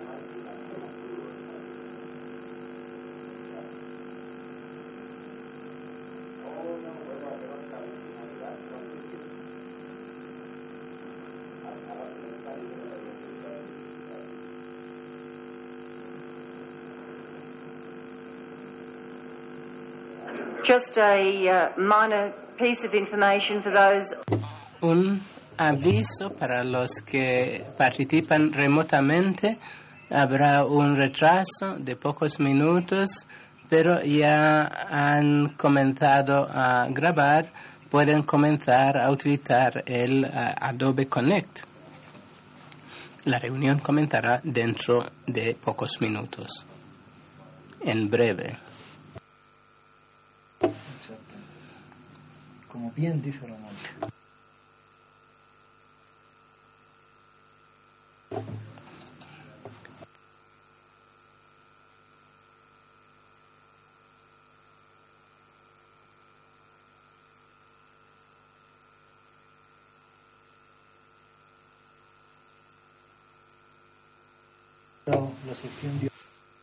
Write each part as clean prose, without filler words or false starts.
Just a minor piece of information for those. Un aviso para los que participan remotamente. Habrá un retraso de pocos minutos, pero ya han comenzado a grabar. Pueden comenzar a utilizar el Adobe Connect. La reunión comenzará dentro de pocos minutos, en breve. Exacto. Como bien dice Ramón. La sección de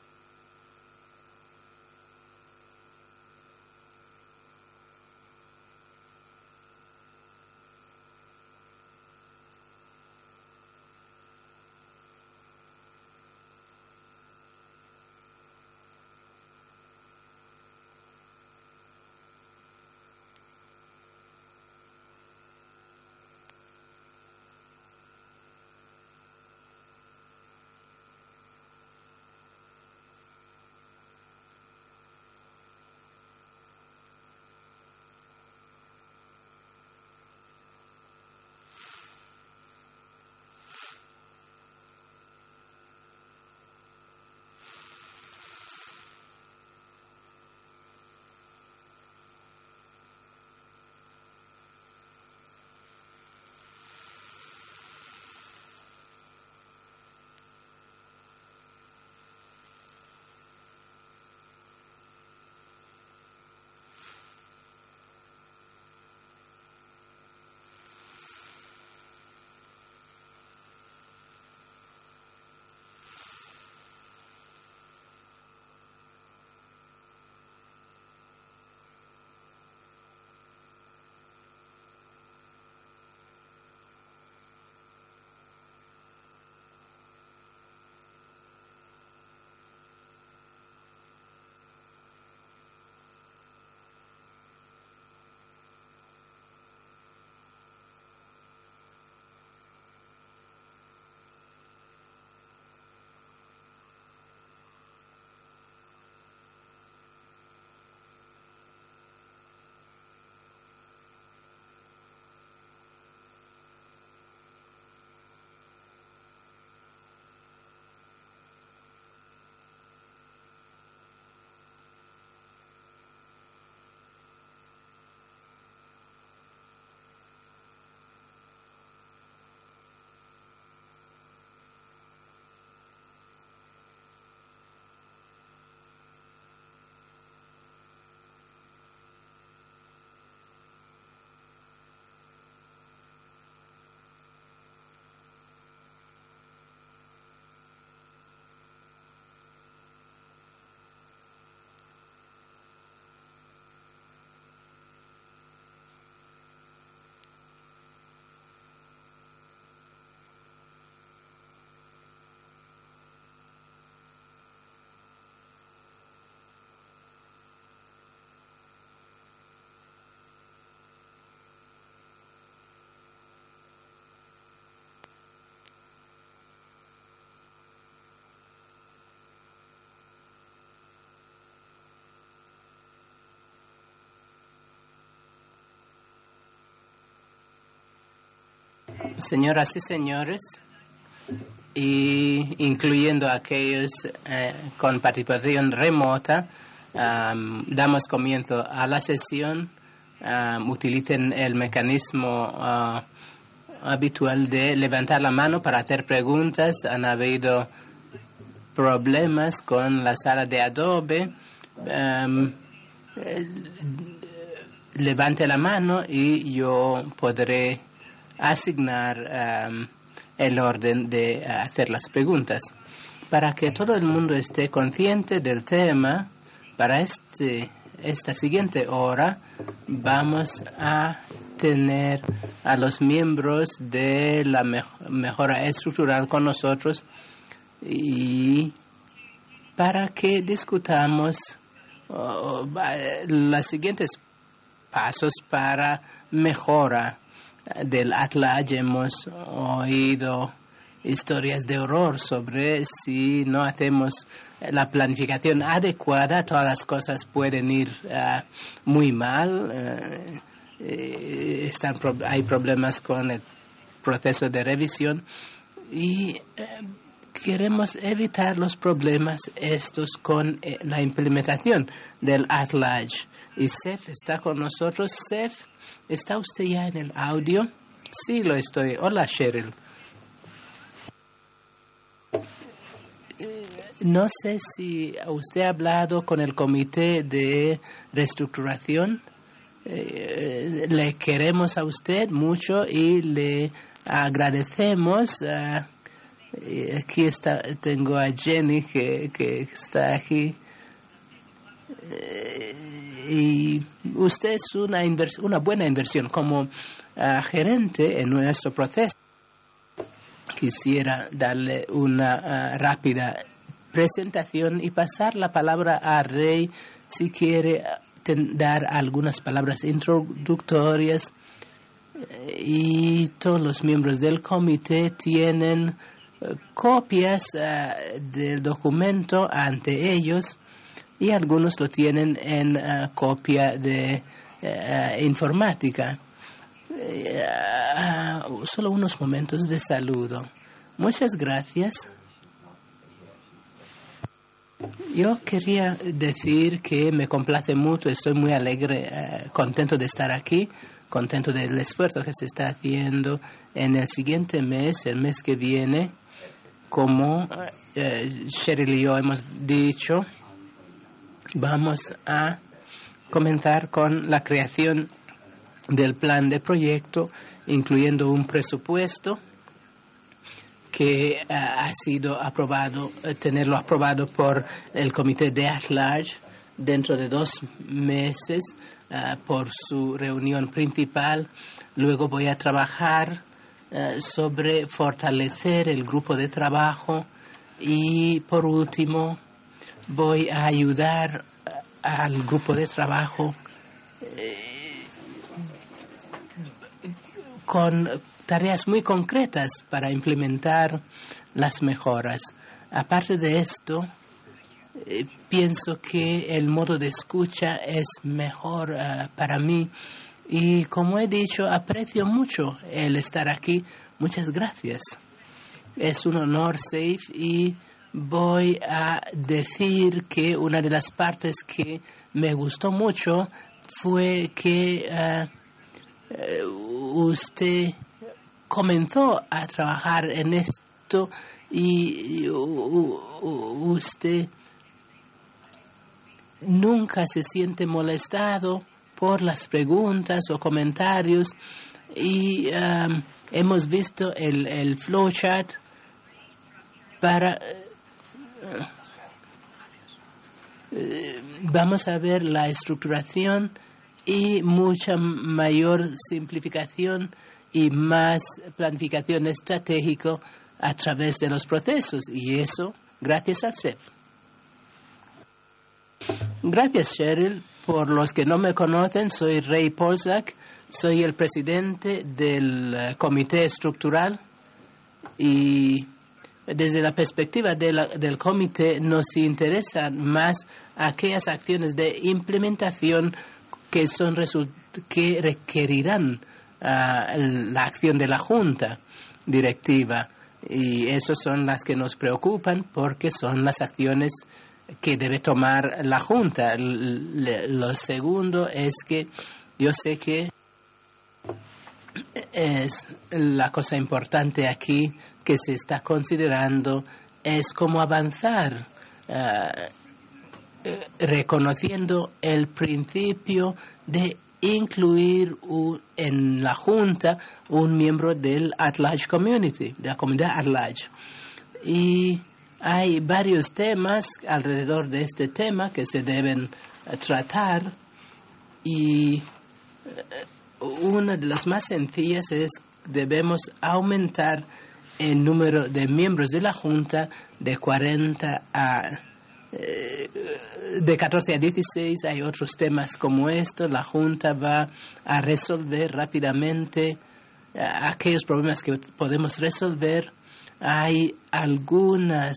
Señoras y señores, y incluyendo aquellos con participación remota, damos comienzo a la sesión. Utilicen el mecanismo habitual de levantar la mano para hacer preguntas. Han habido problemas con la sala de Adobe. Levante la mano y yo podré asignar el orden de hacer las preguntas. Para que todo el mundo esté consciente del tema, para esta siguiente hora vamos a tener a los miembros de la mejora estructural con nosotros y para que discutamos los siguientes pasos para mejora del at-large. Hemos oído historias de horror sobre si no hacemos la planificación adecuada, todas las cosas pueden ir muy mal. Hay problemas con el proceso de revisión y queremos evitar los problemas estos con la implementación del at-large. Y Seth está con nosotros. Seth, ¿está usted ya en el audio? Sí, lo estoy. Hola, Cheryl. No sé si usted ha hablado con el comité de reestructuración. Le queremos a usted mucho y le agradecemos. Aquí tengo a Jenny que está aquí. Y usted es una buena inversión como gerente en nuestro proceso. Quisiera darle una rápida presentación y pasar la palabra a Ray si quiere dar algunas palabras introductorias. Y todos los miembros del comité tienen copias del documento ante ellos y algunos lo tienen en copia de informática. Solo unos momentos de saludo. Muchas gracias. Yo quería decir que me complace mucho, estoy muy alegre, contento de estar aquí, contento del esfuerzo que se está haciendo en el siguiente mes, el mes que viene, como Cheryl y yo hemos dicho, vamos a comenzar con la creación del plan de proyecto, incluyendo un presupuesto que ha sido aprobado, tenerlo aprobado por el comité de at-large dentro de 2 meses por su reunión principal. Luego voy a trabajar sobre fortalecer el grupo de trabajo y por último voy a ayudar al grupo de trabajo con tareas muy concretas para implementar las mejoras. Aparte de esto, pienso que el modo de escucha es mejor para mí y, como he dicho, aprecio mucho el estar aquí. Muchas gracias. Es un honor, Safe, y voy a decir que una de las partes que me gustó mucho fue que usted comenzó a trabajar en esto y usted nunca se siente molestado por las preguntas o comentarios y hemos visto el flowchart para vamos a ver la estructuración y mucha mayor simplificación y más planificación estratégica a través de los procesos. Y eso, gracias a CEF. Gracias, Cheryl. Por los que no me conocen, soy Ray Polzak. Soy el presidente del Comité Estructural. Y desde la perspectiva del comité, nos interesan más aquellas acciones de implementación que requerirán la acción de la Junta Directiva. Y esas son las que nos preocupan porque son las acciones que debe tomar la Junta. Lo segundo es que yo sé que es la cosa importante aquí que se está considerando es cómo avanzar reconociendo el principio de incluir en la Junta un miembro del at-large community, de la comunidad at-large. Y Hay varios temas alrededor de este tema que se deben tratar, y una de las más sencillas es: debemos aumentar el número de miembros de la Junta de 14 a 16. Hay otros temas como esto. La Junta va a resolver rápidamente aquellos problemas que podemos resolver. Hay algunas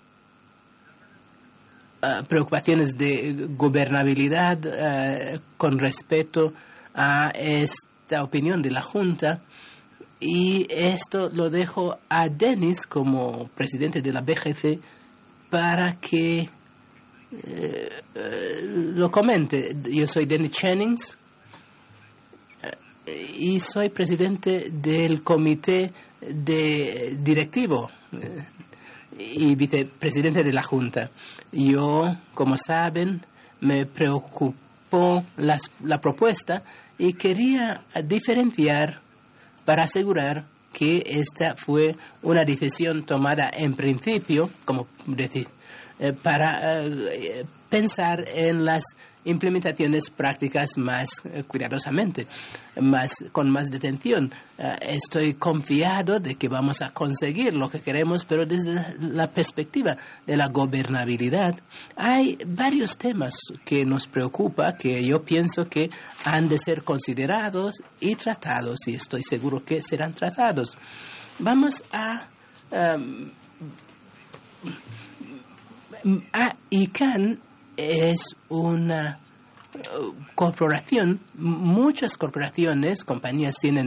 preocupaciones de gobernabilidad con respecto a esta opinión de la Junta, y esto lo dejo a Dennis como presidente de la BGC para que lo comente. Yo soy Dennis Jennings y soy presidente del comité directivo y vicepresidente de la Junta. Yo, como saben, me preocupó la propuesta y quería diferenciar para asegurar que esta fue una decisión tomada en principio, como decir, para pensar en las implementaciones prácticas más cuidadosamente, con más detención. Estoy confiado de que vamos a conseguir lo que queremos, pero desde la perspectiva de la gobernabilidad hay varios temas que nos preocupan, que yo pienso que han de ser considerados y tratados, y estoy seguro que serán tratados. Vamos a ICANN es una corporación. Muchas corporaciones, compañías tienen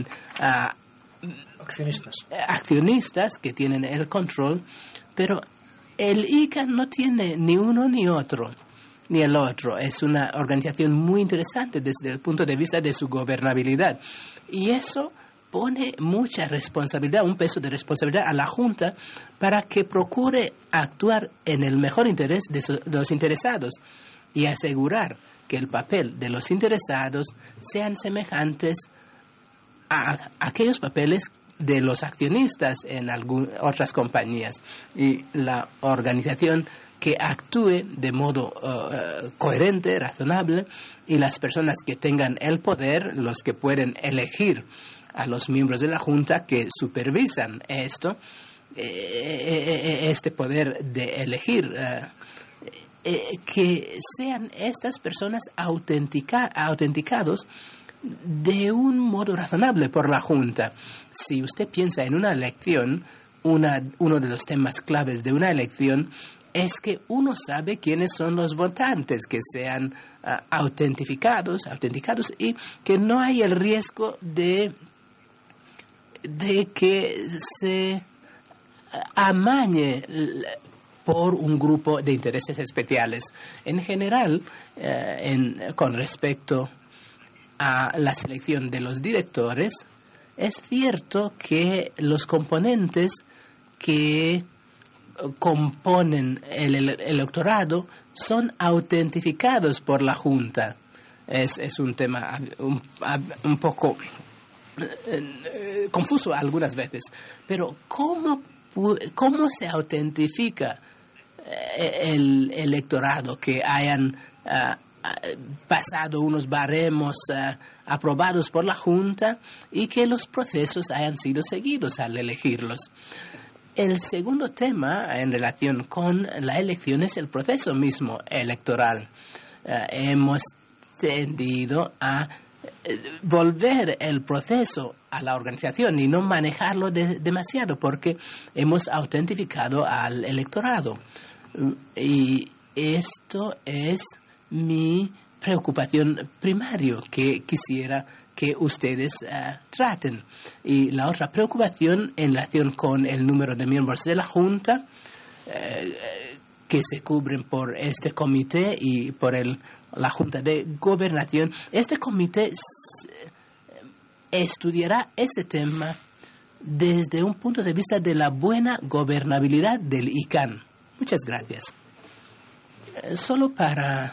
accionistas que tienen el control, pero el ICANN no tiene ni uno ni otro, ni el otro. Es una organización muy interesante desde el punto de vista de su gobernabilidad, y eso pone mucha responsabilidad, un peso de responsabilidad a la Junta para que procure actuar en el mejor interés de los interesados y asegurar que el papel de los interesados sean semejantes a aquellos papeles de los accionistas en otras compañías, y la organización que actúe de modo coherente, razonable, y las personas que tengan el poder, los que pueden elegir a los miembros de la Junta que supervisan esto, este poder de elegir, que sean estas personas autenticados de un modo razonable por la Junta. Si usted piensa en una elección, uno de los temas claves de una elección es que uno sabe quiénes son los votantes, que sean autenticados y que no hay el riesgo de que se amañe por un grupo de intereses especiales. En general, con respecto a la selección de los directores, es cierto que los componentes que componen el electorado son autentificados por la Junta. Es un tema un poco confuso algunas veces, pero ¿cómo se autentifica el electorado que hayan pasado unos baremos aprobados por la Junta y que los procesos hayan sido seguidos al elegirlos? El segundo tema en relación con la elección es el proceso mismo electoral. Hemos tendido a volver el proceso a la organización y no manejarlo demasiado, porque hemos autentificado al electorado. Y esto es mi preocupación primaria que quisiera que ustedes traten. Y la otra preocupación en relación con el número de miembros de la Junta que se cubren por este comité y por la Junta de Gobernación. Este comité estudiará este tema desde un punto de vista de la buena gobernabilidad del ICANN. Muchas gracias. Solo para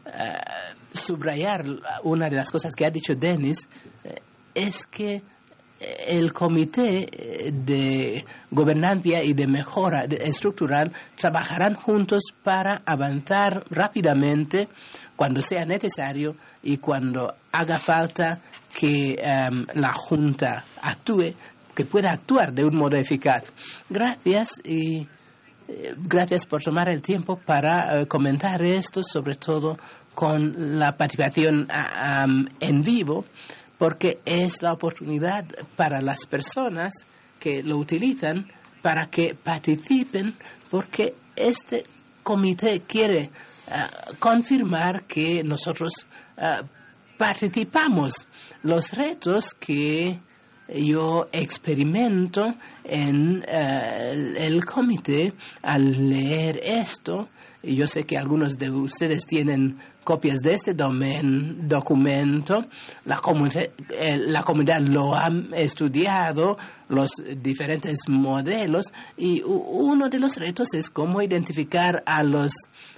subrayar una de las cosas que ha dicho Dennis, es que el comité de gobernanza y de mejora estructural trabajarán juntos para avanzar rápidamente cuando sea necesario y cuando haga falta que la Junta actúe, que pueda actuar de un modo eficaz. Gracias y gracias por tomar el tiempo para comentar esto, sobre todo con la participación en vivo, porque es la oportunidad para las personas que lo utilizan para que participen, porque este comité quiere confirmar que nosotros participamos. Los retos que yo experimento en el comité al leer esto, y yo sé que algunos de ustedes tienen copias de este documento, la comunidad lo ha estudiado, los diferentes modelos, y uno de los retos es cómo identificar a los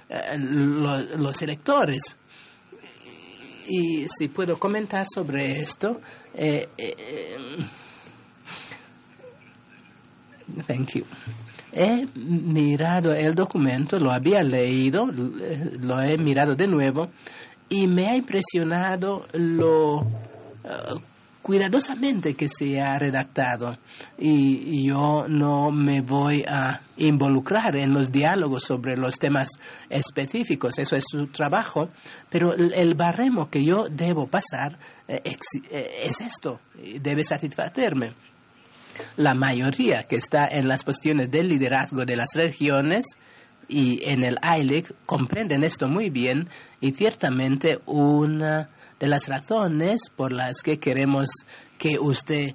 electores. Y si puedo comentar sobre esto, thank you. He mirado el documento, lo había leído, lo he mirado de nuevo y me ha impresionado lo cuidadosamente que se ha redactado. Y yo no me voy a involucrar en los diálogos sobre los temas específicos, eso es su trabajo, pero el baremo que yo debo pasar es esto, debe satisfacerme. La mayoría que está en las posiciones del liderazgo de las regiones y en el ILEC comprenden esto muy bien, y ciertamente una de las razones por las que queremos que usted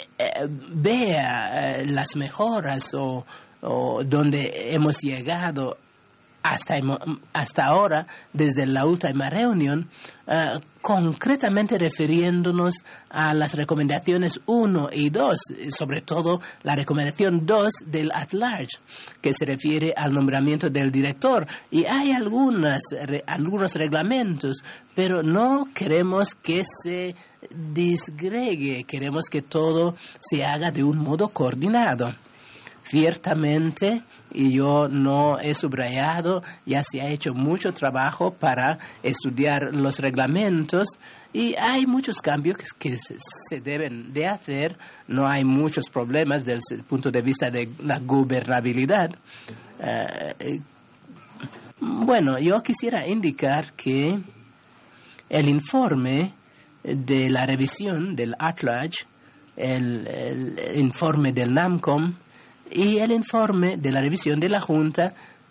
vea las mejoras o donde hemos llegado hasta ahora, desde la última reunión, concretamente refiriéndonos a las recomendaciones 1 y 2, sobre todo la recomendación 2 del at-large, que se refiere al nombramiento del director. Y hay algunos reglamentos, pero no queremos que se disgregue, queremos que todo se haga de un modo coordinado. Ciertamente, y yo no he subrayado, ya se ha hecho mucho trabajo para estudiar los reglamentos y hay muchos cambios que se deben de hacer. No hay muchos problemas desde el punto de vista de la gobernabilidad. Bueno, yo quisiera indicar que el informe de la revisión del at-large, el informe del NAMCOM, y el informe de la revisión de la Junta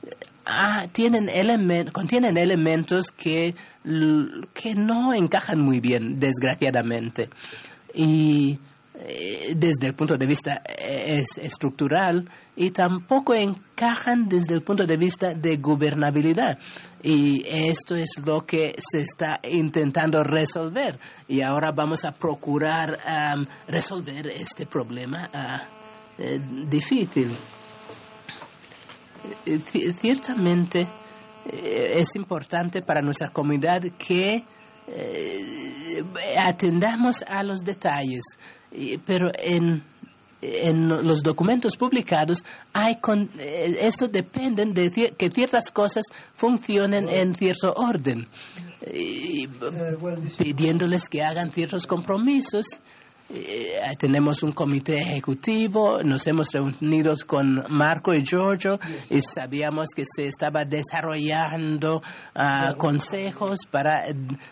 contienen elementos que no encajan muy bien, desgraciadamente. Y desde el punto de vista estructural, y tampoco encajan desde el punto de vista de gobernabilidad. Y esto es lo que se está intentando resolver. Y ahora vamos a procurar resolver este problema difícil. Ciertamente es importante para nuestra comunidad que atendamos a los detalles, pero en los documentos publicados esto depende de que ciertas cosas funcionen en cierto orden, pidiéndoles que hagan ciertos compromisos. Tenemos un comité ejecutivo, nos hemos reunido con Marco y Giorgio y sabíamos que se estaba desarrollando consejos para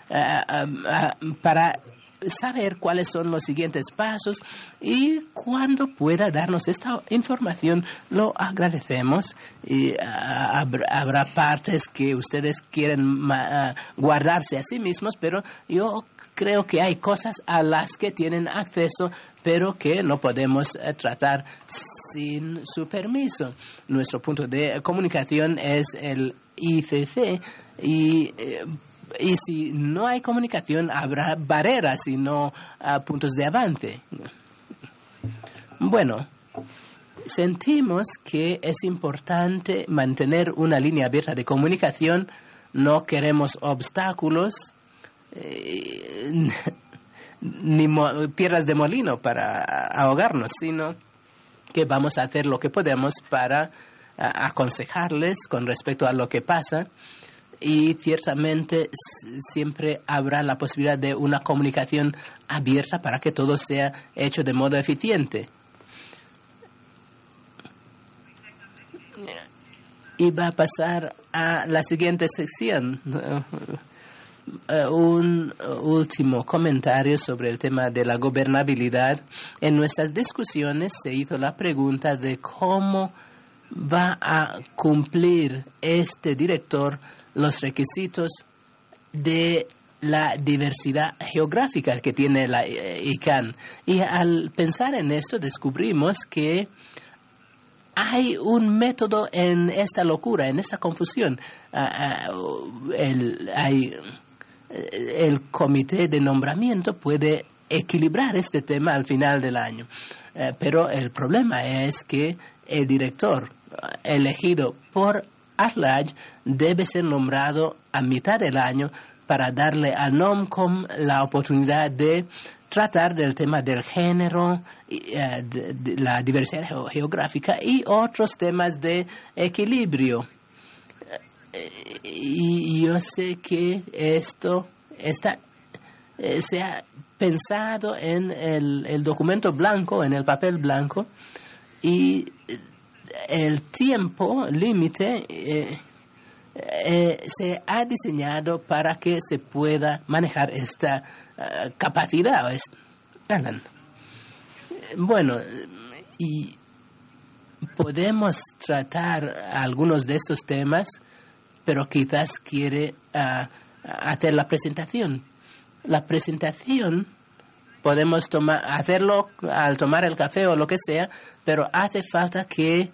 saber cuáles son los siguientes pasos, y cuando pueda darnos esta información lo agradecemos. Y habrá partes que ustedes quieren guardarse a sí mismos, pero yo creo que hay cosas a las que tienen acceso, pero que no podemos tratar sin su permiso. Nuestro punto de comunicación es el ICC, y si no hay comunicación habrá barreras y no puntos de avance. Bueno, sentimos que es importante mantener una línea abierta de comunicación. No queremos obstáculos ni piedras de molino para ahogarnos, sino que vamos a hacer lo que podemos para aconsejarles con respecto a lo que pasa, y ciertamente siempre habrá la posibilidad de una comunicación abierta para que todo sea hecho de modo eficiente. Y va a pasar a la siguiente sección. Un último comentario sobre el tema de la gobernabilidad. En nuestras discusiones se hizo la pregunta de cómo va a cumplir este director los requisitos de la diversidad geográfica que tiene la ICANN. Y al pensar en esto descubrimos que hay un método en esta locura, en esta confusión. El comité de nombramiento puede equilibrar este tema al final del año. Pero el problema es que el director elegido por ACLAD debe ser nombrado a mitad del año para darle a NOMCOM la oportunidad de tratar del tema del género, de la diversidad geográfica y otros temas de equilibrio. Y yo sé que esto se ha pensado en el documento blanco, en el papel blanco, y el tiempo límite se ha diseñado para que se pueda manejar esta capacidad. Alan. Bueno, y podemos tratar algunos de estos temas, pero quizás quiere hacer la presentación. La presentación podemos hacerlo al tomar el café o lo que sea, pero hace falta que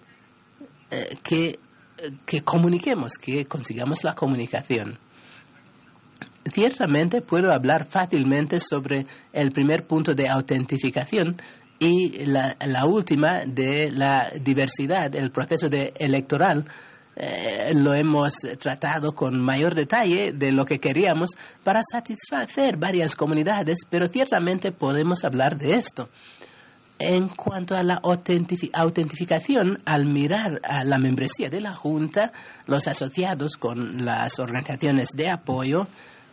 comuniquemos, que consigamos la comunicación. Ciertamente puedo hablar fácilmente sobre el primer punto de autentificación y la última de la diversidad, el proceso electoral. Lo hemos tratado con mayor detalle de lo que queríamos para satisfacer varias comunidades, pero ciertamente podemos hablar de esto. En cuanto a la autentificación, al mirar a la membresía de la Junta, los asociados con las organizaciones de apoyo,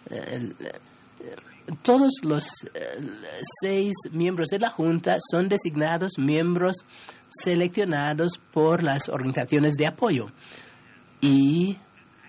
todos los 6 miembros de la Junta son designados miembros seleccionados por las organizaciones de apoyo. Y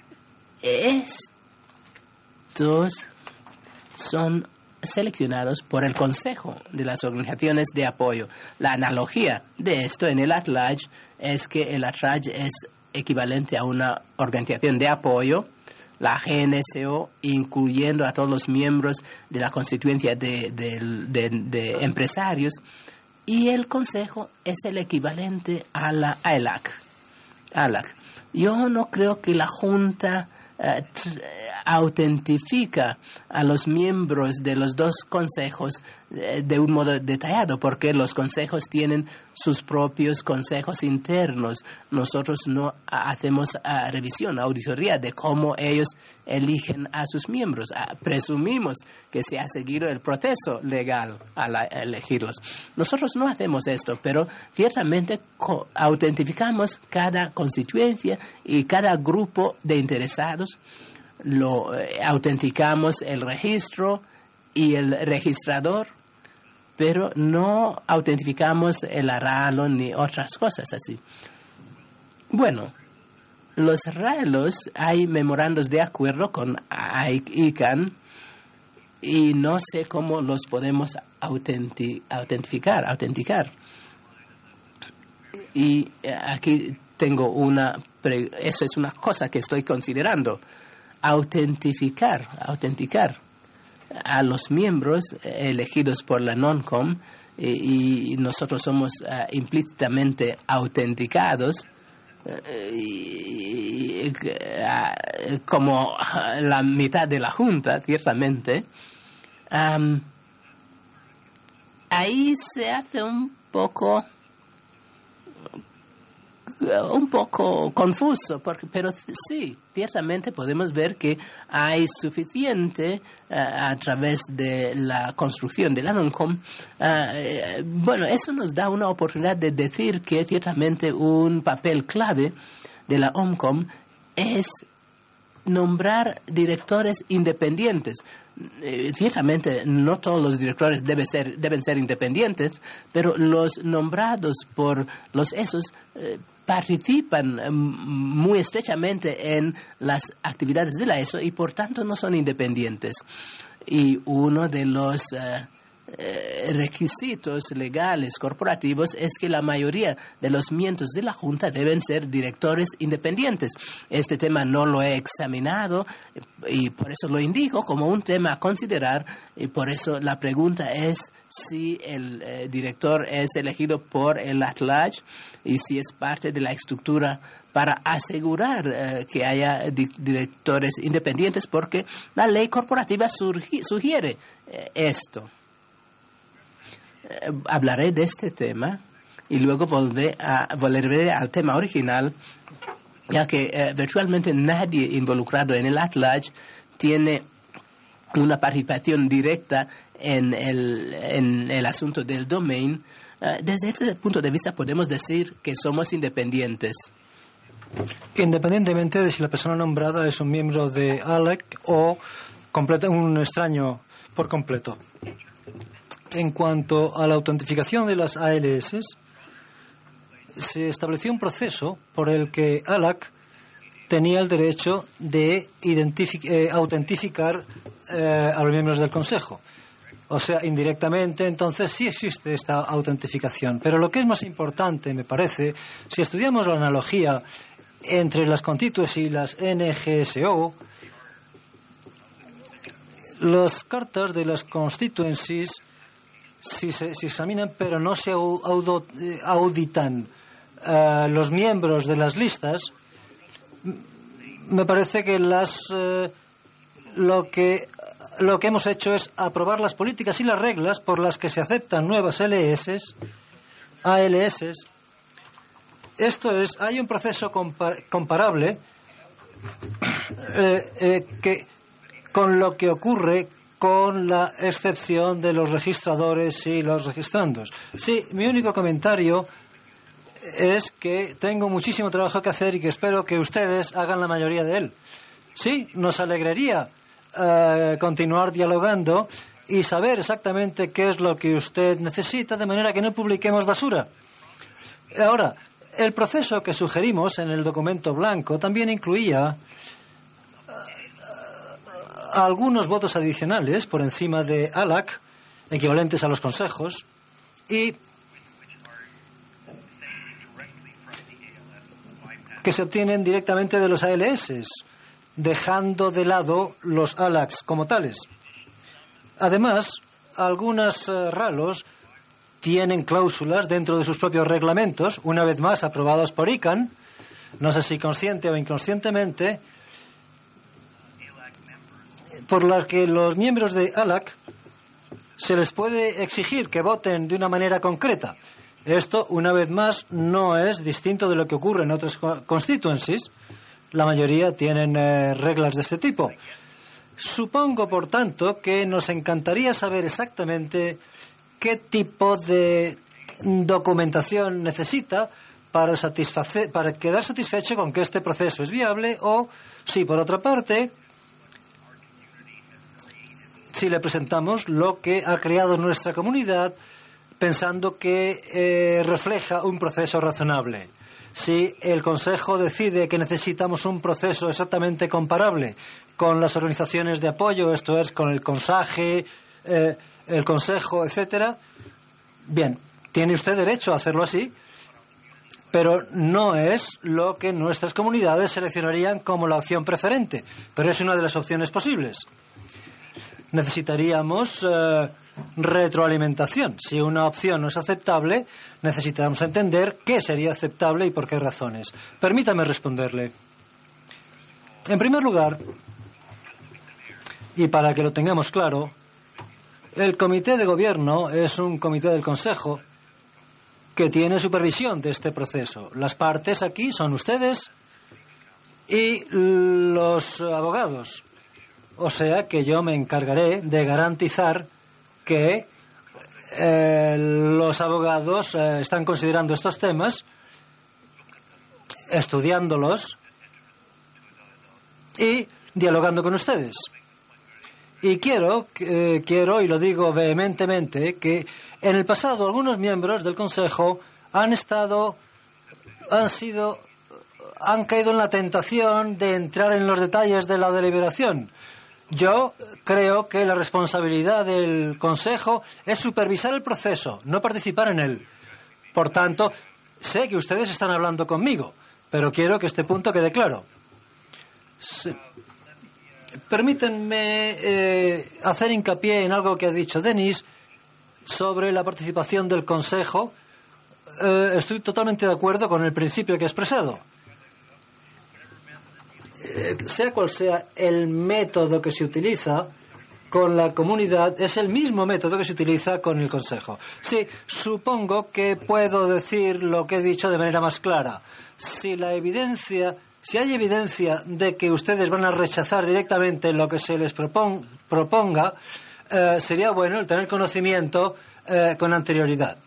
estos son seleccionados por el Consejo de las Organizaciones de Apoyo. La analogía de esto en el ACLAD es que el ACLAD es equivalente a una organización de apoyo, la GNSO, incluyendo a todos los miembros de la constituencia de empresarios, y el Consejo es el equivalente a la ALAC. Yo no creo que la Junta autentifica a los miembros de los dos consejos de un modo detallado, porque los consejos tienen sus propios consejos internos. Nosotros no hacemos revisión, auditoría de cómo ellos eligen a sus miembros. Presumimos que se ha seguido el proceso legal al elegirlos. Nosotros no hacemos esto, pero ciertamente autentificamos cada constituencia y cada grupo de interesados. Lo autenticamos el registro y el registrador, pero no autentificamos el arralo ni otras cosas así. Bueno, los arralos hay memorandos de acuerdo con ICANN y no sé cómo los podemos autenticar. Y aquí tengo eso es una cosa que estoy considerando. Autenticar a los miembros elegidos por la NOMCOM y nosotros somos implícitamente autenticados como la mitad de la Junta, ciertamente. Ahí se hace un poco un poco confuso, pero sí, ciertamente podemos ver que hay suficiente a través de la construcción de la OMCOM. Bueno, eso nos da una oportunidad de decir que ciertamente un papel clave de la OMCOM es nombrar directores independientes. Ciertamente no todos los directores deben ser independientes, pero los nombrados por los ESOs participan muy estrechamente en las actividades de la ESO y por tanto no son independientes. Y uno de los requisitos legales corporativos es que la mayoría de los miembros de la Junta deben ser directores independientes. Este tema no lo he examinado y por eso lo indico como un tema a considerar, y por eso la pregunta es si el director es elegido por el at-large y si es parte de la estructura para asegurar que haya directores independientes, porque la ley corporativa sugiere esto. Hablaré de este tema y luego volveré al tema original, ya que virtualmente nadie involucrado en el at-large tiene una participación directa en el asunto del domain. Desde este punto de vista podemos decir que somos independientes. Independientemente de si la persona nombrada es un miembro de ALEC o un extraño por completo. En cuanto a la autentificación de las ALS, se estableció un proceso por el que ALAC tenía el derecho de autentificar a los miembros del Consejo. O sea, indirectamente, entonces sí existe esta autentificación. Pero lo que es más importante, me parece, si estudiamos la analogía entre las constituencies y las NGSO, las cartas de las constituencies si se examinan pero no se auditan los miembros de las listas, me parece que lo que hemos hecho es aprobar las políticas y las reglas por las que se aceptan nuevas ALS. Esto es, hay un proceso comparable con lo que ocurre con la excepción de los registradores y los registrandos. Sí, mi único comentario es que tengo muchísimo trabajo que hacer y que espero que ustedes hagan la mayoría de él. Sí, nos alegraría continuar dialogando y saber exactamente qué es lo que usted necesita, de manera que no publiquemos basura. Ahora, el proceso que sugerimos en el documento blanco también incluía algunos votos adicionales por encima de ALAC, equivalentes a los consejos, y que se obtienen directamente de los ALS, dejando de lado los ALACs como tales. Además, algunos RALOs tienen cláusulas dentro de sus propios reglamentos, una vez más aprobados por ICANN, no sé si consciente o inconscientemente, por las que los miembros de ALAC se les puede exigir que voten de una manera concreta. Esto, una vez más, no es distinto de lo que ocurre en otras constituencies. La mayoría tienen reglas de este tipo. Supongo, por tanto, que nos encantaría saber exactamente qué tipo de documentación necesita para quedar satisfecho con que este proceso es viable, o si, por otra parte, si le presentamos lo que ha creado nuestra comunidad pensando que refleja un proceso razonable. Si el Consejo decide que necesitamos un proceso exactamente comparable con las organizaciones de apoyo, esto es, con el CONSAGE, el Consejo, etcétera, bien, tiene usted derecho a hacerlo así, pero no es lo que nuestras comunidades seleccionarían como la opción preferente, pero es una de las opciones posibles. Necesitaríamos retroalimentación. Si una opción no es aceptable, necesitamos entender qué sería aceptable y por qué razones. Permítame responderle. En primer lugar, y para que lo tengamos claro, el comité de gobierno es un comité del Consejo que tiene supervisión de este proceso. Las partes aquí son ustedes y los abogados. O sea que yo me encargaré de garantizar que los abogados están considerando estos temas, estudiándolos y dialogando con ustedes. Y quiero, y lo digo vehementemente, que en el pasado algunos miembros del Consejo han caído en la tentación de entrar en los detalles de la deliberación. Yo creo que la responsabilidad del Consejo es supervisar el proceso, no participar en él. Por tanto, sé que ustedes están hablando conmigo, pero quiero que este punto quede claro. Sí. Permítanme hacer hincapié en algo que ha dicho Denis sobre la participación del Consejo. Estoy totalmente de acuerdo con el principio que ha expresado. Sea cual sea el método que se utiliza con la comunidad, es el mismo método que se utiliza con el Consejo. Sí, supongo que puedo decir lo que he dicho de manera más clara. Si hay evidencia de que ustedes van a rechazar directamente lo que se les proponga, sería bueno el tener conocimiento con anterioridad.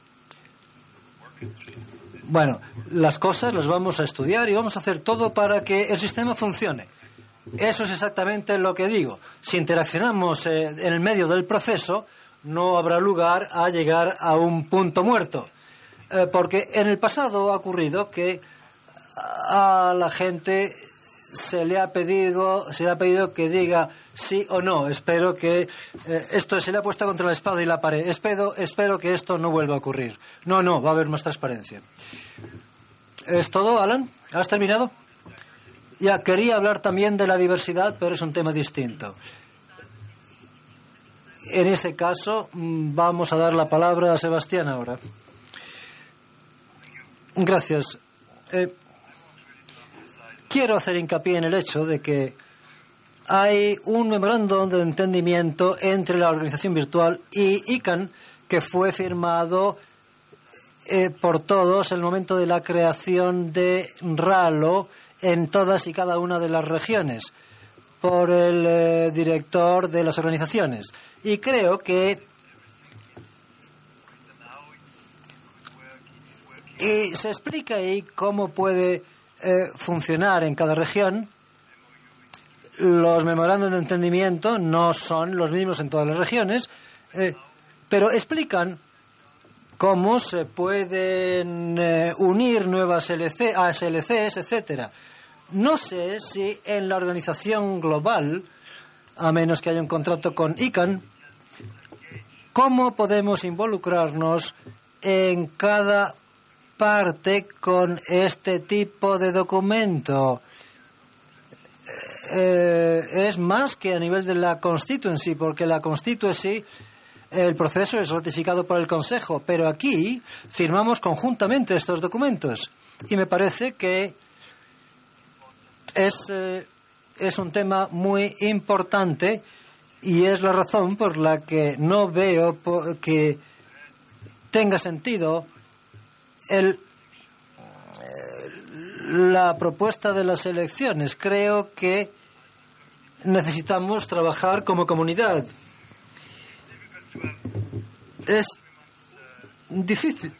Bueno, las cosas las vamos a estudiar y vamos a hacer todo para que el sistema funcione. Eso es exactamente lo que digo. Si interaccionamos en el medio del proceso, no habrá lugar a llegar a un punto muerto. Porque en el pasado ha ocurrido que a la gente se le ha pedido que diga sí o no. Espero que esto se le ha puesto contra la espada y la pared. Espero que esto no vuelva a ocurrir. No, va a haber más transparencia. ¿Es todo, Alan? ¿Has terminado? Ya, quería hablar también de la diversidad, pero es un tema distinto. En ese caso, vamos a dar la palabra a Sebastián ahora. Gracias. Quiero hacer hincapié en el hecho de que hay un memorándum de entendimiento entre la organización virtual y ICANN que fue firmado por todos en el momento de la creación de RALO en todas y cada una de las regiones por el director de las organizaciones. Y creo que se explica ahí cómo puede funcionar en cada región. Los memorándum de entendimiento no son los mismos en todas las regiones, pero explican cómo se pueden unir nuevas ASLCs, etcétera. No sé si en la organización global, a menos que haya un contrato con ICANN, cómo podemos involucrarnos en cada parte con este tipo de documento. Es más que a nivel de la constituency, porque la constituency, el proceso es ratificado por el Consejo, pero aquí firmamos conjuntamente estos documentos y me parece que es un tema muy importante y es la razón por la que no veo que tenga sentido la propuesta de las elecciones. Creo que necesitamos trabajar como comunidad. Es difícil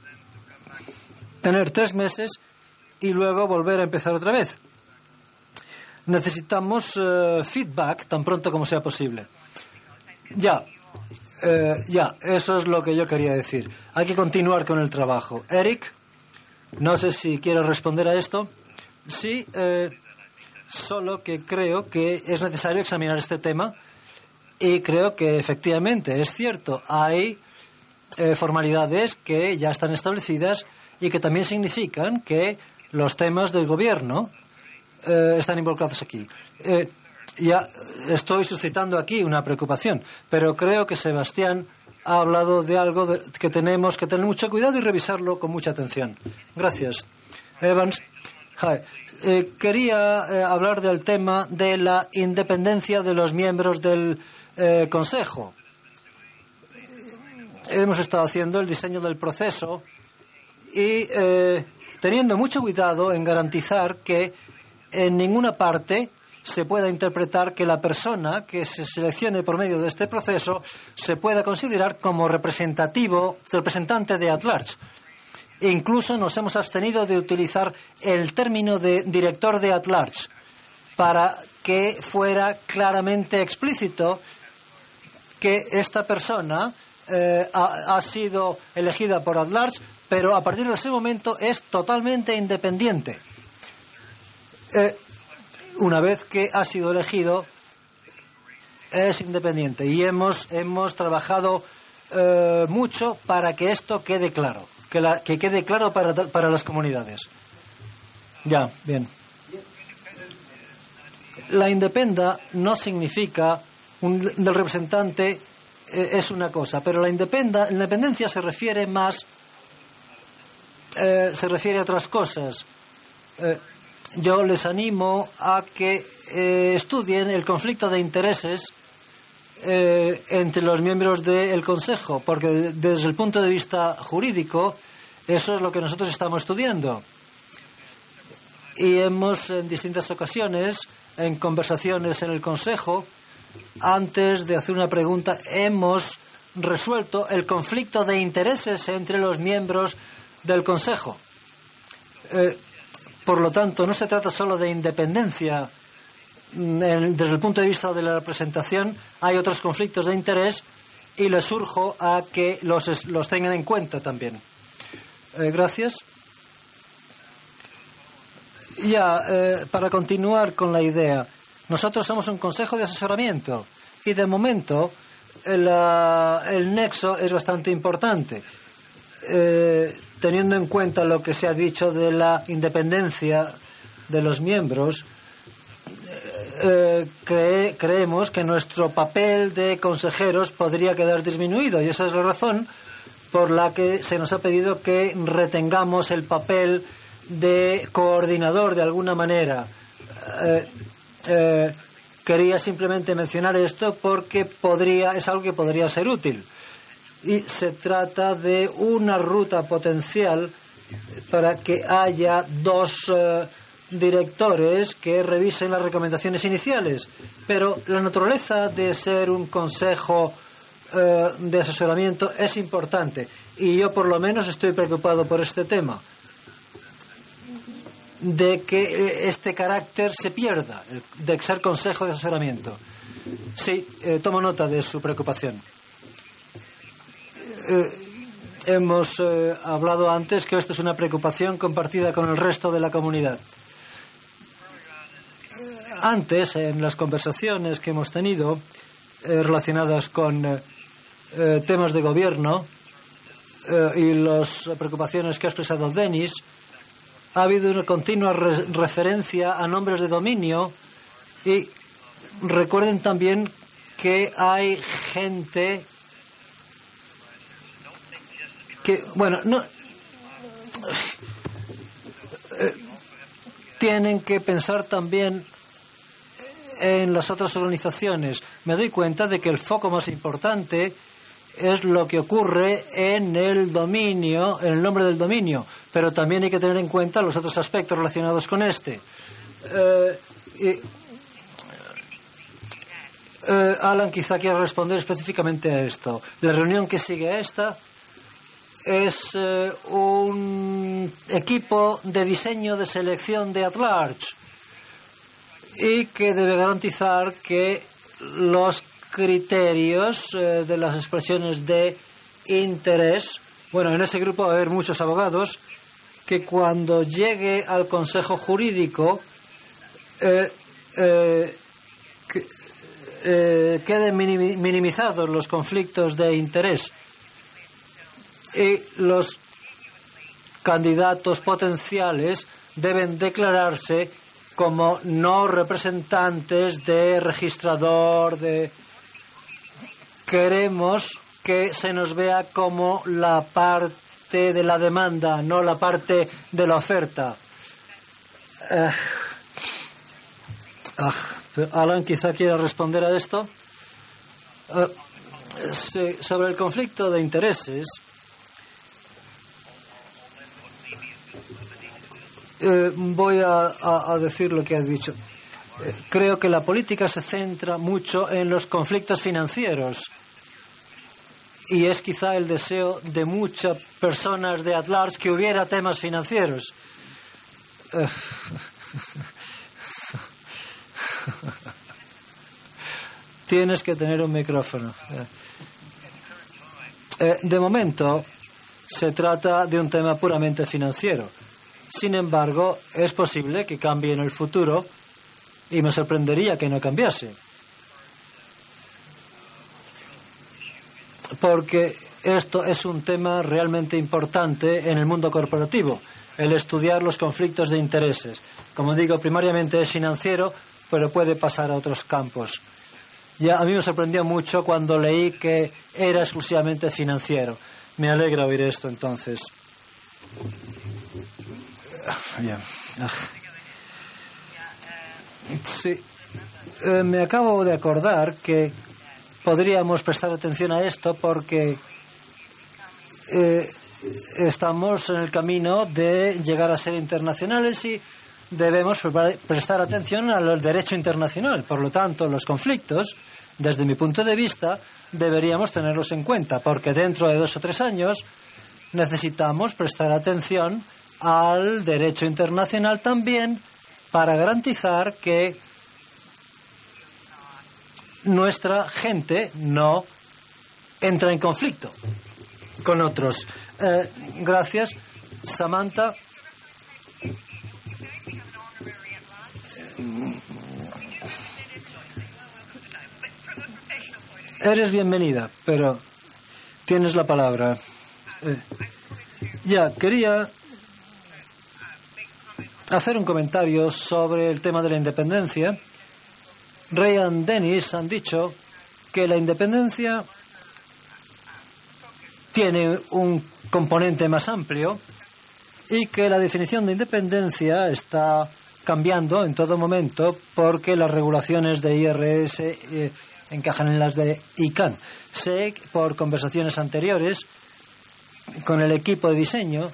tener 3 meses y luego volver a empezar otra vez. Necesitamos feedback tan pronto como sea posible. Ya, eso es lo que yo quería decir. Hay que continuar con el trabajo. Eric, no sé si quieres responder a esto. Sí, solo que creo que es necesario examinar este tema y creo que efectivamente es cierto. Hay formalidades que ya están establecidas y que también significan que los temas del gobierno están involucrados aquí. Ya estoy suscitando aquí una preocupación, pero creo que Sebastián ha hablado de algo que tenemos que tener mucho cuidado y revisarlo con mucha atención. Gracias. Evans. Quería hablar del tema de la independencia de los miembros del Consejo. Hemos estado haciendo el diseño del proceso y teniendo mucho cuidado en garantizar que en ninguna parte se pueda interpretar que la persona que se seleccione por medio de este proceso se pueda considerar como representante de at large. Incluso nos hemos abstenido de utilizar el término de director de at large para que fuera claramente explícito que esta persona ha sido elegida por at large, pero a partir de ese momento es totalmente independiente. Una vez que ha sido elegido, es independiente. Y hemos trabajado mucho para que esto quede claro, que quede claro para las comunidades. Ya, bien. La independa no significa del representante es una cosa, pero la independencia se refiere más, se refiere a otras cosas. Yo les animo a que estudien el conflicto de intereses entre los miembros del Consejo, porque desde el punto de vista jurídico eso es lo que nosotros estamos estudiando. Y hemos en distintas ocasiones, en conversaciones en el Consejo, antes de hacer una pregunta, hemos resuelto el conflicto de intereses entre los miembros del Consejo. Por lo tanto, no se trata solo de independencia. Desde el punto de vista de la representación, hay otros conflictos de interés y les urjo a que los tengan en cuenta también. Gracias. Para continuar con la idea, nosotros somos un consejo de asesoramiento y de momento el nexo es bastante importante. Teniendo en cuenta lo que se ha dicho de la independencia de los miembros, creemos que nuestro papel de consejeros podría quedar disminuido, y esa es la razón por la que se nos ha pedido que retengamos el papel de coordinador de alguna manera. Quería simplemente mencionar esto porque es algo que podría ser útil. Y se trata de una ruta potencial para que haya dos directores que revisen las recomendaciones iniciales. Pero la naturaleza de ser un consejo de asesoramiento es importante. Y yo por lo menos estoy preocupado por este tema, de que este carácter se pierda, de ser consejo de asesoramiento. Sí, tomo nota de su preocupación. Hemos hablado antes que esto es una preocupación compartida con el resto de la comunidad. Antes, en las conversaciones que hemos tenido relacionadas con temas de gobierno y las preocupaciones que ha expresado Denis, ha habido una continua referencia a nombres de dominio, y recuerden también que hay gente que, tienen que pensar también en las otras organizaciones. Me doy cuenta de que el foco más importante es lo que ocurre en el dominio, en el nombre del dominio, pero también hay que tener en cuenta los otros aspectos relacionados con este. Alan quizá quiera responder específicamente a esto. La reunión que sigue a esta es un equipo de diseño de selección de at large y que debe garantizar que los criterios de las expresiones de interés, en ese grupo va a haber muchos abogados, que cuando llegue al Consejo Jurídico queden minimizados los conflictos de interés y los candidatos potenciales deben declararse como no representantes de registrador de... Queremos que se nos vea como la parte de la demanda, no la parte de la oferta. Alan quizá quiera responder a esto. Sí, sobre el conflicto de intereses, Voy a decir lo que has dicho. Creo que la política se centra mucho en los conflictos financieros y es quizá el deseo de muchas personas de at large que hubiera temas financieros. Tienes que tener un micrófono. De momento se trata de un tema puramente financiero. Sin embargo, es posible que cambie en el futuro y me sorprendería que no cambiase. Porque esto es un tema realmente importante en el mundo corporativo, el estudiar los conflictos de intereses. Como digo, primariamente es financiero, pero puede pasar a otros campos. Ya a mí me sorprendió mucho cuando leí que era exclusivamente financiero. Me alegra oír esto, entonces. Bien. Sí. Me acabo de acordar que podríamos prestar atención a esto porque estamos en el camino de llegar a ser internacionales y debemos prestar atención al derecho internacional. Por lo tanto, los conflictos, desde mi punto de vista, deberíamos tenerlos en cuenta, porque dentro de 2 o 3 años necesitamos prestar atención al derecho internacional también para garantizar que nuestra gente no entra en conflicto con otros. Gracias, Samantha. Eres bienvenida, pero tienes la palabra. Quería hacer un comentario sobre el tema de la independencia. Ryan Dennis han dicho que la independencia tiene un componente más amplio y que la definición de independencia está cambiando en todo momento porque las regulaciones de IRS encajan en las de ICANN. Sé por conversaciones anteriores con el equipo de diseño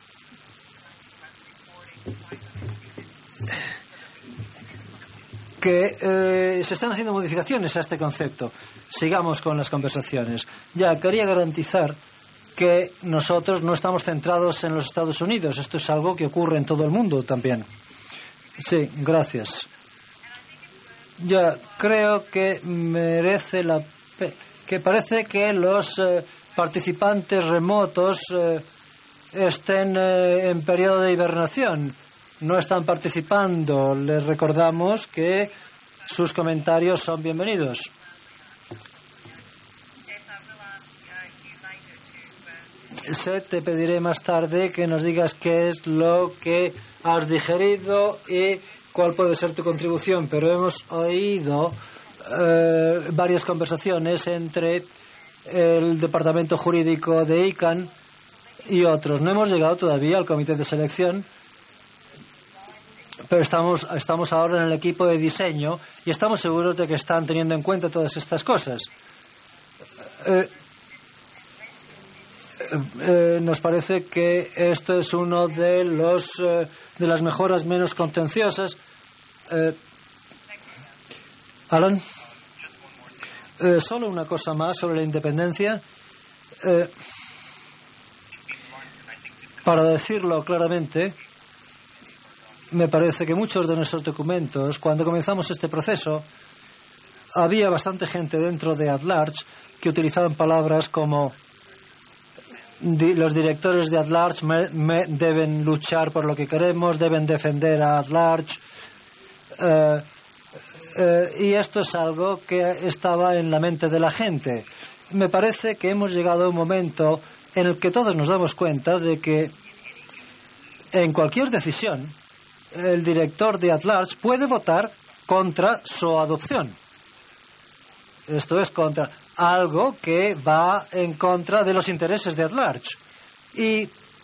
que se están haciendo modificaciones a este concepto. Sigamos con las conversaciones. Quería garantizar que nosotros no estamos centrados en los Estados Unidos. Esto es algo que ocurre en todo el mundo también. Sí, gracias. Creo que merece la pena. Que parece que los participantes remotos estén en periodo de hibernación. No están participando. Les recordamos que sus comentarios son bienvenidos. Te pediré más tarde que nos digas qué es lo que has digerido y cuál puede ser tu contribución, pero hemos oído varias conversaciones entre el departamento jurídico de ICANN y otros. No hemos llegado todavía al comité de selección, pero estamos ahora en el equipo de diseño y estamos seguros de que están teniendo en cuenta todas estas cosas. Nos parece que esto es uno de las mejoras menos contenciosas. Alan, solo una cosa más sobre la independencia. Para decirlo claramente, me parece que muchos de nuestros documentos, cuando comenzamos este proceso, había bastante gente dentro de at large que utilizaban palabras como los directores de at large deben luchar por lo que queremos, deben defender a at large. Y esto es algo que estaba en la mente de la gente. Me parece que hemos llegado a un momento en el que todos nos damos cuenta de que en cualquier decisión el director de at large puede votar contra su adopción. Esto es contra algo que va en contra de los intereses de at large. Y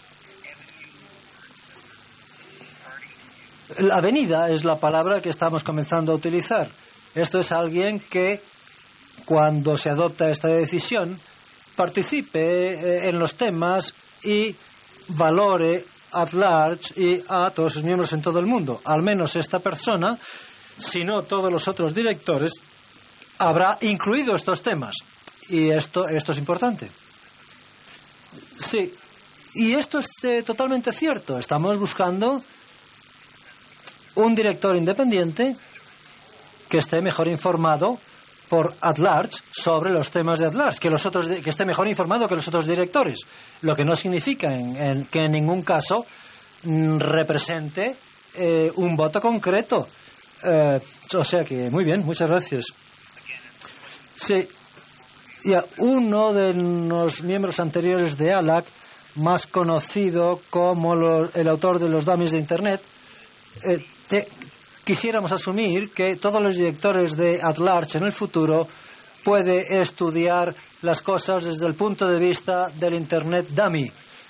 la avenida es la palabra que estamos comenzando a utilizar. Esto es alguien que, cuando se adopta esta decisión, participe en los temas y valore at large y a todos sus miembros en todo el mundo. Al menos esta persona, si no todos los otros directores, habrá incluido estos temas. Y esto es importante. Sí, y esto es totalmente cierto. Estamos buscando un director independiente que esté mejor informado por at large sobre los temas de at large, que esté mejor informado que los otros directores, lo que no significa que en ningún caso represente un voto concreto. O sea que, muy bien, muchas gracias. Sí, ya, uno de los miembros anteriores de ALAC, más conocido como el autor de los dummies de Internet, quisiéramos asumir que todos los directores de at large en el futuro puede estudiar las cosas desde el punto de vista del Internet dummy.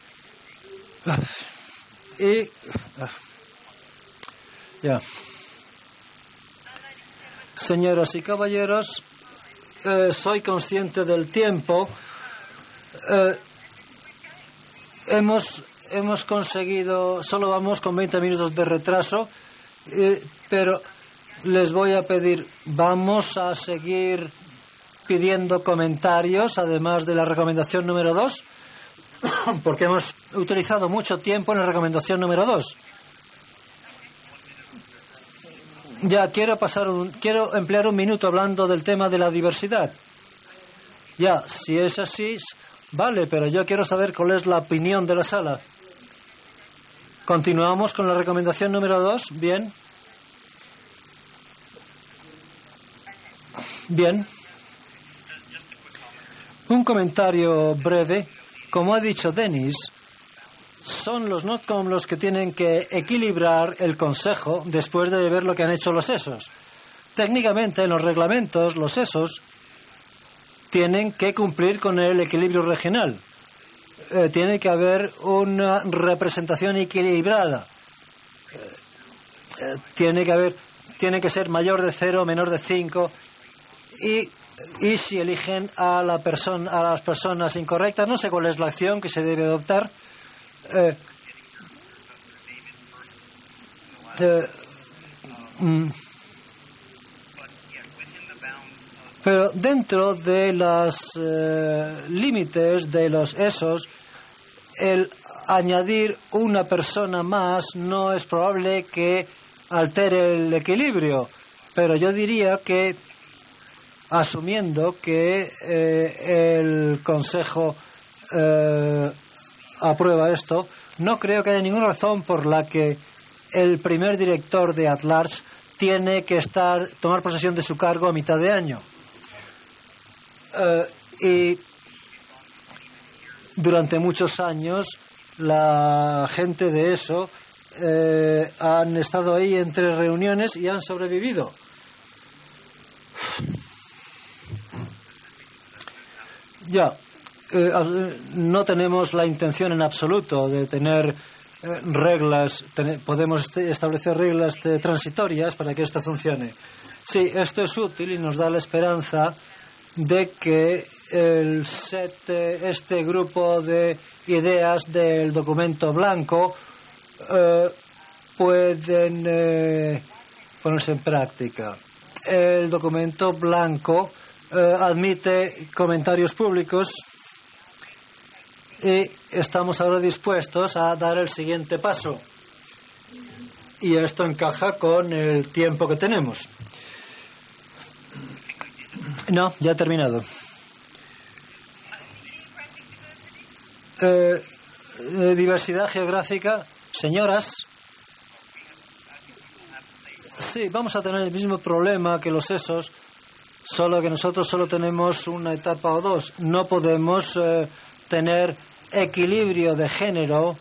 Y ya, señoras y caballeros, soy consciente del tiempo. Hemos conseguido, solo vamos con 20 minutos de retraso, pero les voy a pedir, vamos a seguir pidiendo comentarios, además de la recomendación número 2, porque hemos utilizado mucho tiempo en la recomendación número 2. Ya, quiero emplear un minuto hablando del tema de la diversidad. Ya, si es así, vale, pero yo quiero saber cuál es la opinión de la sala. Continuamos con la recomendación número 2. Bien. Bien. Un comentario breve. Como ha dicho Denis, son los NOTCOM los que tienen que equilibrar el Consejo después de ver lo que han hecho los ESOs. Técnicamente, en los reglamentos, los ESOs tienen que cumplir con el equilibrio regional. Tiene que haber una representación equilibrada. Tiene que ser mayor de 0, menor de 5. Y si eligen a las personas incorrectas, no sé cuál es la acción que se debe adoptar. Pero dentro de los límites de los ESOs, el añadir una persona más no es probable que altere el equilibrio. Pero yo diría que, asumiendo que el Consejo aprueba esto, no creo que haya ninguna razón por la que el primer director de at large tiene que tomar posesión de su cargo a mitad de año. Y durante muchos años la gente de eso han estado ahí entre reuniones y han sobrevivido. Ya, no tenemos la intención en absoluto de tener reglas, podemos establecer reglas transitorias para que esto funcione. Sí, esto es útil y nos da la esperanza de que este grupo de ideas del documento blanco pueden ponerse en práctica. El documento blanco admite comentarios públicos y estamos ahora dispuestos a dar el siguiente paso. Y esto encaja con el tiempo que tenemos. No, ya he terminado. Diversidad geográfica, señoras. Sí, vamos a tener el mismo problema que los ESOs, solo que nosotros solo tenemos una etapa o dos. No podemos tener equilibrio de género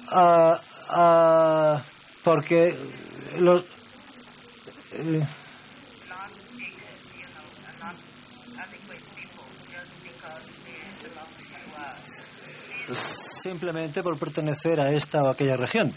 porque los simplemente por pertenecer a esta o aquella región.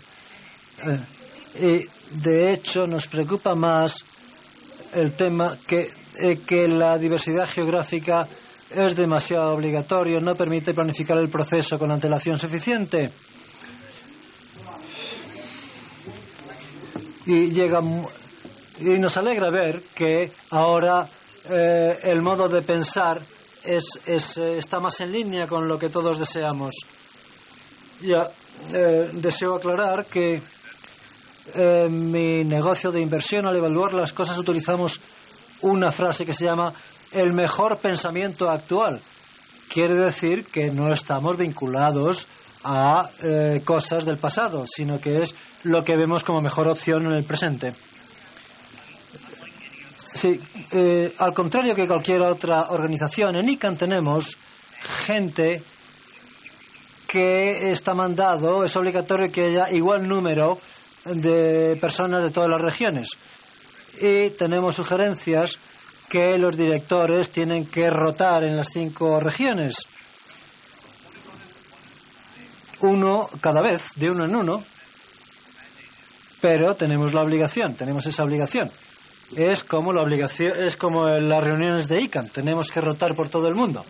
Y de hecho nos preocupa más el tema que la diversidad geográfica es demasiado obligatorio, no permite planificar el proceso con antelación suficiente. Y nos alegra ver que ahora el modo de pensar está más en línea con lo que todos deseamos. Deseo aclarar que en mi negocio de inversión, al evaluar las cosas, utilizamos una frase que se llama el mejor pensamiento actual. Quiere decir que no estamos vinculados a cosas del pasado, sino que es lo que vemos como mejor opción en el presente. Sí, al contrario que cualquier otra organización, en ICANN tenemos gente que está mandado, es obligatorio que haya igual número de personas de todas las regiones. Y tenemos sugerencias que los directores tienen que rotar en las 5 regiones. Uno cada vez, de uno en uno, pero tenemos esa obligación. Es como en las reuniones de ICANN, tenemos que rotar por todo el mundo.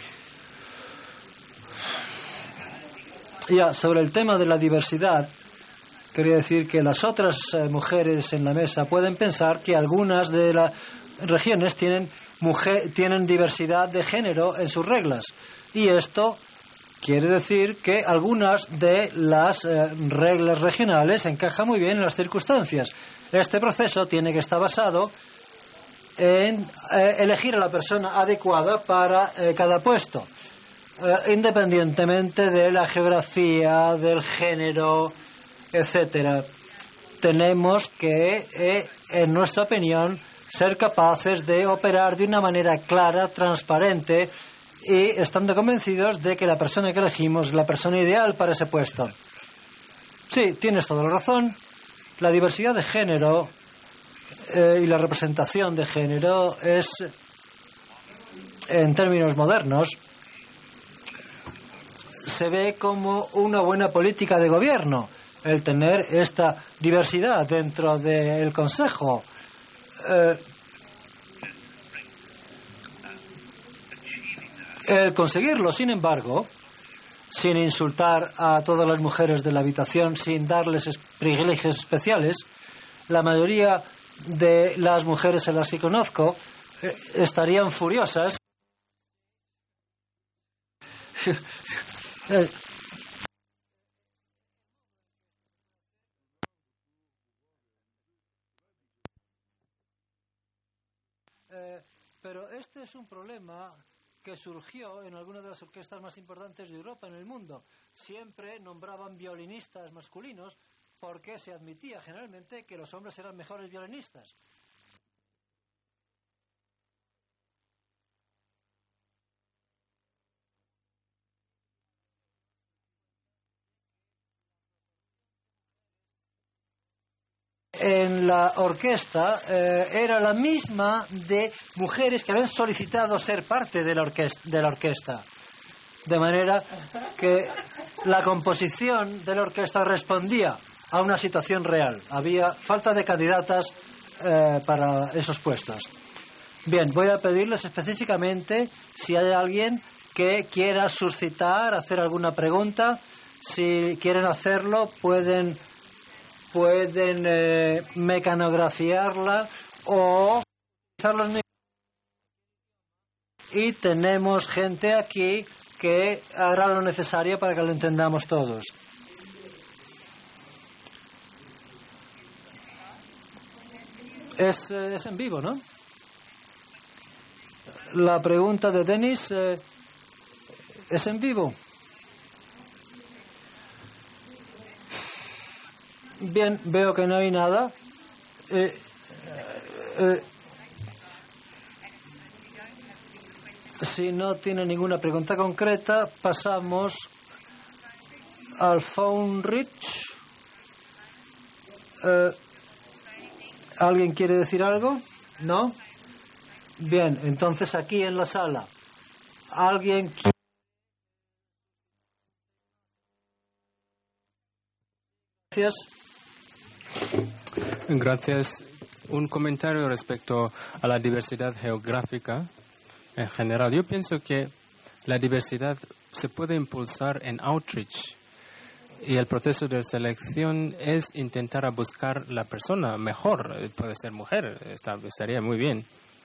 Ya, sobre el tema de la diversidad, quería decir que las otras mujeres en la mesa pueden pensar que algunas de las regiones tienen diversidad de género en sus reglas. Y esto quiere decir que algunas de las reglas regionales encajan muy bien en las circunstancias. Este proceso tiene que estar basado en elegir a la persona adecuada para cada puesto, independientemente de la geografía, del género, etcétera. Tenemos que, en nuestra opinión, ser capaces de operar de una manera clara, transparente y estando convencidos de que la persona que elegimos es la persona ideal para ese puesto. Sí, tienes toda la razón. La diversidad de género y la representación de género es, en términos modernos, se ve como una buena política de gobierno, el tener esta diversidad dentro del Consejo. El conseguirlo, sin embargo, sin insultar a todas las mujeres de la habitación, sin darles privilegios especiales, la mayoría de las mujeres a las que conozco estarían furiosas. Pero este es un problema que surgió en algunas de las orquestas más importantes de Europa, en el mundo. Siempre nombraban violinistas masculinos porque se admitía generalmente que los hombres eran mejores violinistas. En la orquesta era la misma de mujeres que habían solicitado ser parte de la orquesta. De manera que la composición de la orquesta respondía a una situación real. Había falta de candidatas para esos puestos. Bien, voy a pedirles específicamente si hay alguien que quiera suscitar, hacer alguna pregunta. Si quieren hacerlo, pueden mecanografiarla o utilizar los micrófonos. Y tenemos gente aquí que hará lo necesario para que lo entendamos todos. Es en vivo, ¿no? La pregunta de Denis es en vivo. Bien, veo que no hay nada. Si no tiene ninguna pregunta concreta, pasamos al phone reach. ¿Alguien quiere decir algo? ¿No? Bien, entonces aquí en la sala, ¿alguien quiere? Gracias. Gracias. Un comentario respecto a la diversidad geográfica en general. Yo pienso que la diversidad se puede impulsar en outreach. Y el proceso de selección es intentar a buscar la persona mejor. Puede ser mujer, estaría muy bien.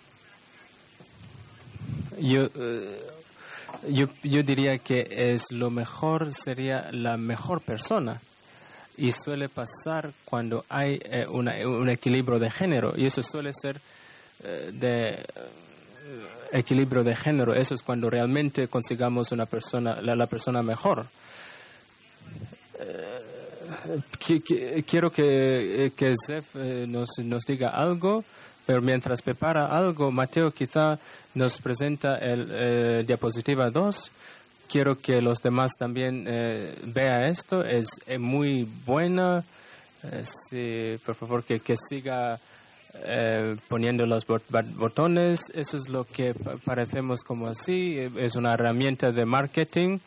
Yo diría que lo mejor sería la mejor persona. Y suele pasar cuando hay un equilibrio de género. Y eso suele ser equilibrio de género. Eso es cuando realmente consigamos la persona mejor. Quiero que Zef nos diga algo, pero mientras prepara algo, Mateo quizá nos presenta el diapositiva 2. Quiero que los demás también vean esto. Es muy buena. Sí, por favor, que siga poniendo los botones. Eso es lo que parecemos como así. Es una herramienta de marketing.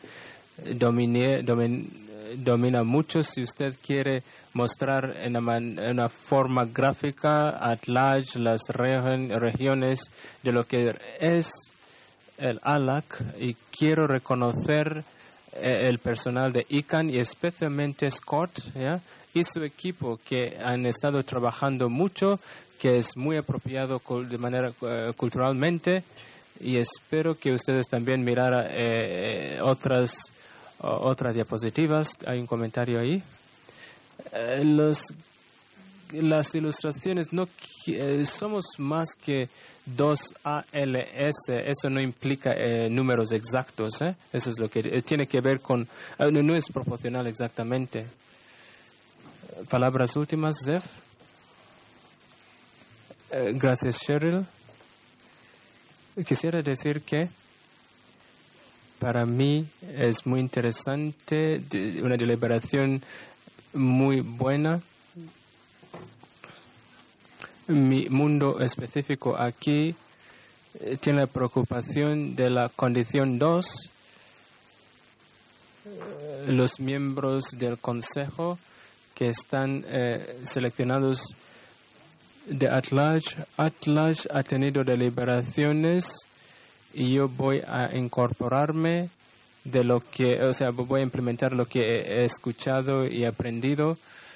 Domina mucho. Si usted quiere mostrar en una forma gráfica at large las regiones de lo que es el ALAC, y quiero reconocer el personal de ICANN y especialmente Scott, ¿ya?, y su equipo, que han estado trabajando mucho, que es muy apropiado de manera culturalmente, y espero que ustedes también miraran otras diapositivas. Hay un comentario ahí. Las ilustraciones no somos más que 2 ALS. Eso no implica números exactos. Eso es lo que tiene que ver con... no es proporcional exactamente. Palabras últimas, Zef. Gracias, Cheryl. Quisiera decir que para mí es muy interesante, una deliberación muy buena. Mi mundo específico aquí tiene la preocupación de la condición 2. Los miembros del Consejo que están seleccionados de at large ha tenido deliberaciones, y yo voy a incorporarme de lo que, voy a implementar lo que he escuchado y aprendido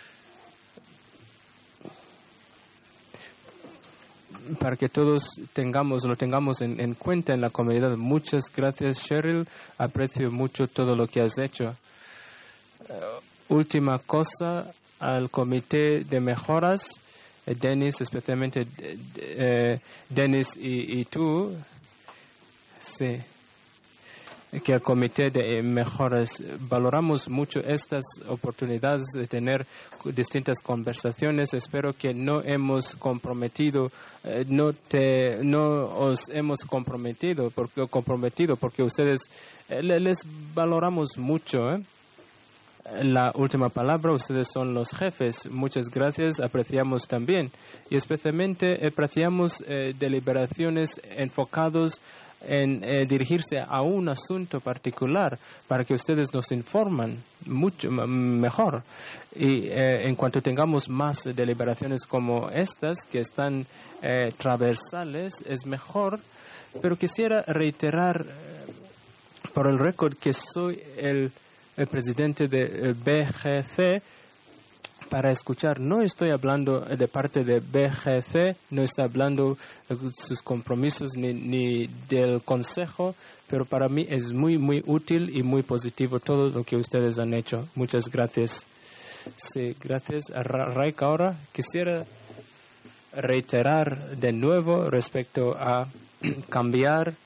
para que todos lo tengamos en cuenta en la comunidad. Muchas gracias, Cheryl. Aprecio mucho todo lo que has hecho. Última cosa, al comité de mejoras, Dennis, especialmente Dennis y tú, sí, que el comité de mejoras valoramos mucho estas oportunidades de tener distintas conversaciones. Espero que no hemos comprometido, no os hemos comprometido porque ustedes les valoramos mucho. La última palabra, ustedes son los jefes. Muchas gracias, apreciamos también. Y especialmente apreciamos deliberaciones enfocados en dirigirse a un asunto particular para que ustedes nos informan mucho mejor. Y en cuanto tengamos más deliberaciones como estas, que están transversales, es mejor. Pero quisiera reiterar por el récord que soy el presidente de BGC para escuchar. No estoy hablando de parte de BGC, no estoy hablando de sus compromisos ni del Consejo, pero para mí es muy, muy útil y muy positivo todo lo que ustedes han hecho. Muchas gracias. Sí, gracias. Raik, ahora quisiera reiterar de nuevo respecto a cambiar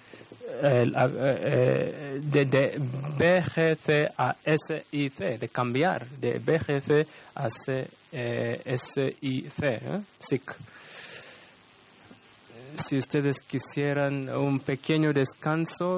de BGC a SIC, de cambiar de BGC a SIC. Si ustedes quisieran un pequeño descanso,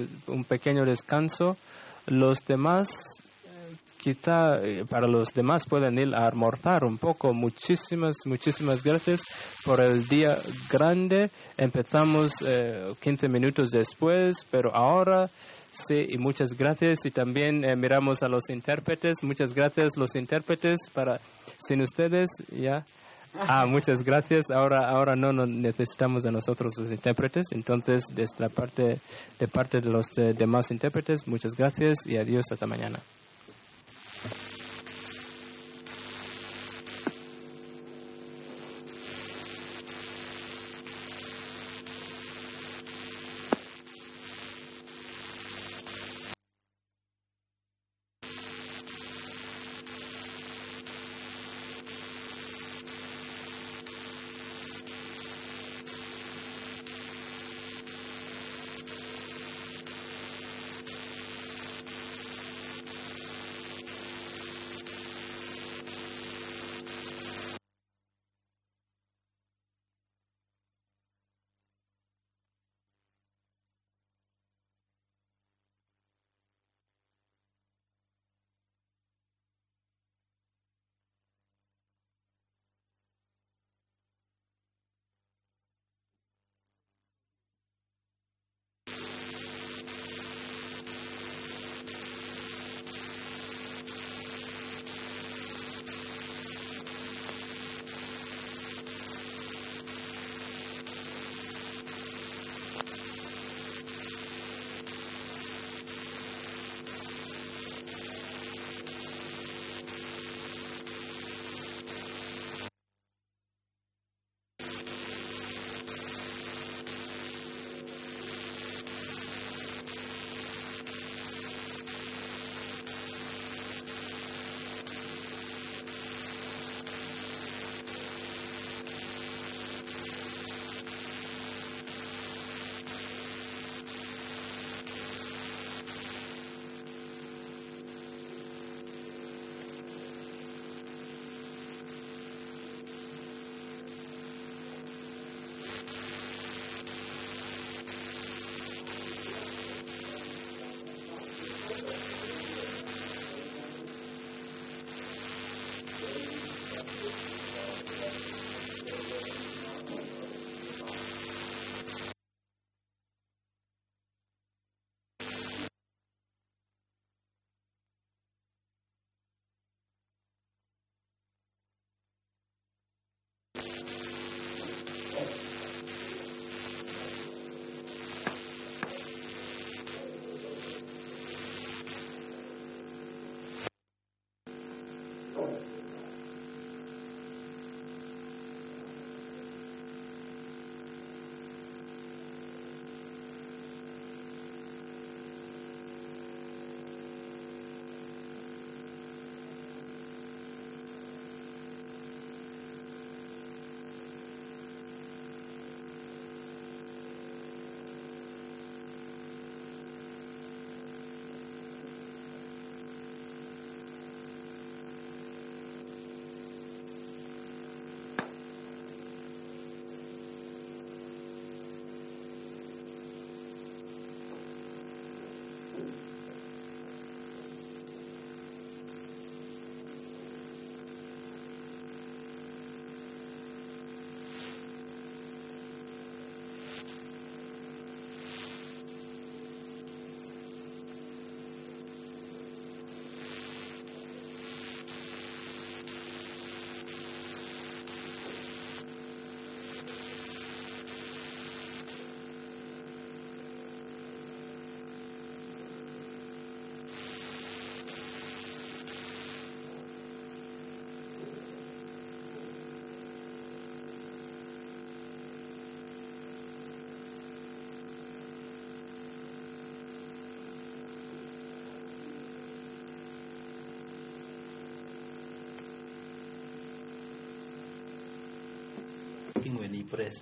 los demás, quizá para los demás pueden ir a almorzar un poco. Muchísimas gracias por el día grande. Empezamos 15 minutos después, pero ahora sí, y muchas gracias. Y también miramos a los intérpretes. Muchas gracias, los intérpretes. Sin ustedes, ya. Muchas gracias. Ahora no necesitamos de nosotros los intérpretes. Entonces, desde la parte de los demás intérpretes, muchas gracias y adiós hasta mañana. When he pressed.